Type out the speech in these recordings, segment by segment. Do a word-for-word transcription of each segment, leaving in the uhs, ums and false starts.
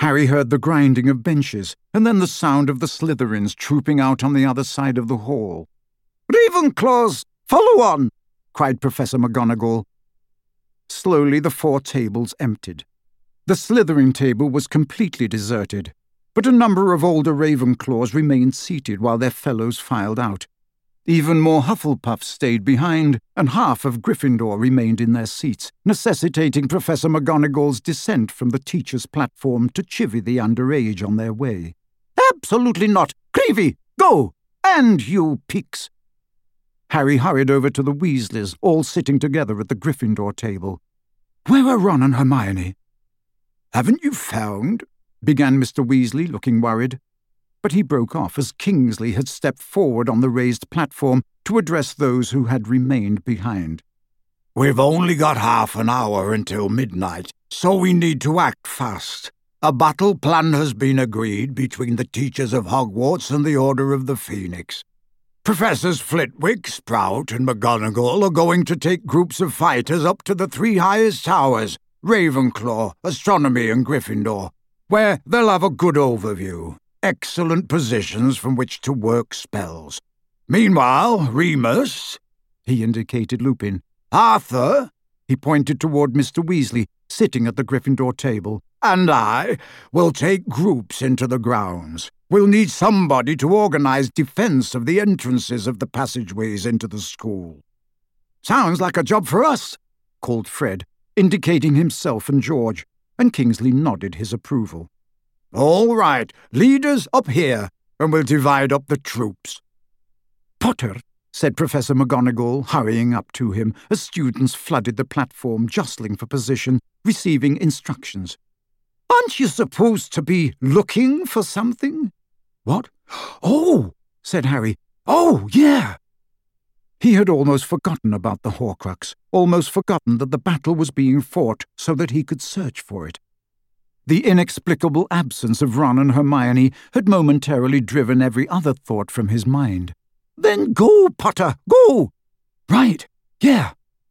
Harry heard the grinding of benches, and then the sound of the Slytherins trooping out on the other side of the hall. "Ravenclaws, follow on!" cried Professor McGonagall. Slowly the four tables emptied. The Slytherin table was completely deserted, but a number of older Ravenclaws remained seated while their fellows filed out. Even more Hufflepuffs stayed behind, and half of Gryffindor remained in their seats, necessitating Professor McGonagall's descent from the teacher's platform to chivvy the underage on their way. "Absolutely not! Creevy, go! And you, Peakes!" Harry hurried over to the Weasleys, all sitting together at the Gryffindor table. "Where are Ron and Hermione?" "Haven't you found—" began Mister Weasley, looking worried. But he broke off as Kingsley had stepped forward on the raised platform to address those who had remained behind. "We've only got half an hour until midnight, so we need to act fast. A battle plan has been agreed between the teachers of Hogwarts and the Order of the Phoenix. Professors Flitwick, Sprout, and McGonagall are going to take groups of fighters up to the three highest towers, Ravenclaw, Astronomy, and Gryffindor, where they'll have a good overview. Excellent positions from which to work spells. Meanwhile, Remus," he indicated Lupin, "Arthur," he pointed toward Mister Weasley, sitting at the Gryffindor table, "and I will take groups into the grounds. We'll need somebody to organize defense of the entrances of the passageways into the school." "Sounds like a job for us," called Fred, indicating himself and George, and Kingsley nodded his approval. "All right, leaders up here, and we'll divide up the troops." "Potter," said Professor McGonagall, hurrying up to him as students flooded the platform, jostling for position, receiving instructions. "Aren't you supposed to be looking for something?" "What? Oh," said Harry. "Oh, yeah." He had almost forgotten about the Horcrux, almost forgotten that the battle was being fought so that he could search for it. The inexplicable absence of Ron and Hermione had momentarily driven every other thought from his mind. "Then go, Potter, go!" "Right, yeah."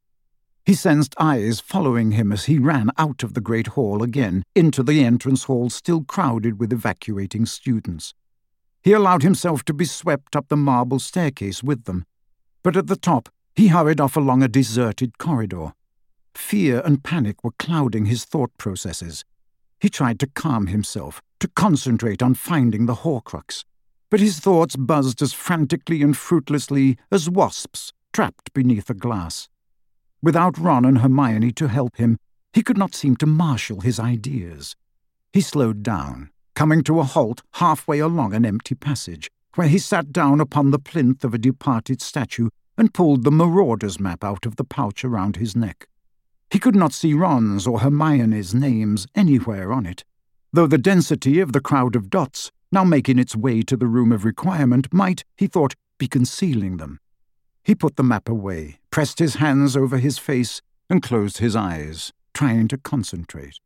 He sensed eyes following him as he ran out of the great hall again into the entrance hall still crowded with evacuating students. He allowed himself to be swept up the marble staircase with them, but at the top he hurried off along a deserted corridor. Fear and panic were clouding his thought processes. He tried to calm himself, to concentrate on finding the Horcrux, but his thoughts buzzed as frantically and fruitlessly as wasps trapped beneath a glass. Without Ron and Hermione to help him, he could not seem to marshal his ideas. He slowed down, coming to a halt halfway along an empty passage, where he sat down upon the plinth of a departed statue and pulled the Marauders map out of the pouch around his neck. He could not see Ron's or Hermione's names anywhere on it, though the density of the crowd of dots, now making its way to the room of requirement, might, he thought, be concealing them. He put the map away, pressed his hands over his face, and closed his eyes, trying to concentrate.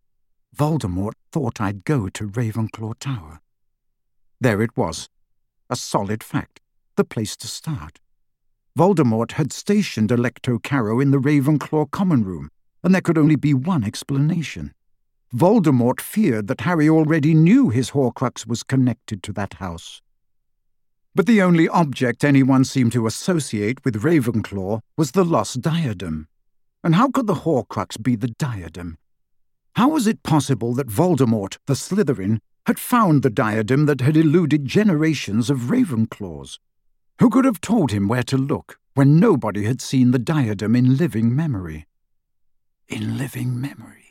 Voldemort thought I'd go to Ravenclaw Tower. There it was, a solid fact, the place to start. Voldemort had stationed Alecto Carrow in the Ravenclaw common room, and there could only be one explanation. Voldemort feared that Harry already knew his Horcrux was connected to that house. But the only object anyone seemed to associate with Ravenclaw was the lost diadem. And how could the Horcrux be the diadem? How was it possible that Voldemort, the Slytherin, had found the diadem that had eluded generations of Ravenclaws? Who could have told him where to look when nobody had seen the diadem in living memory? In living memory.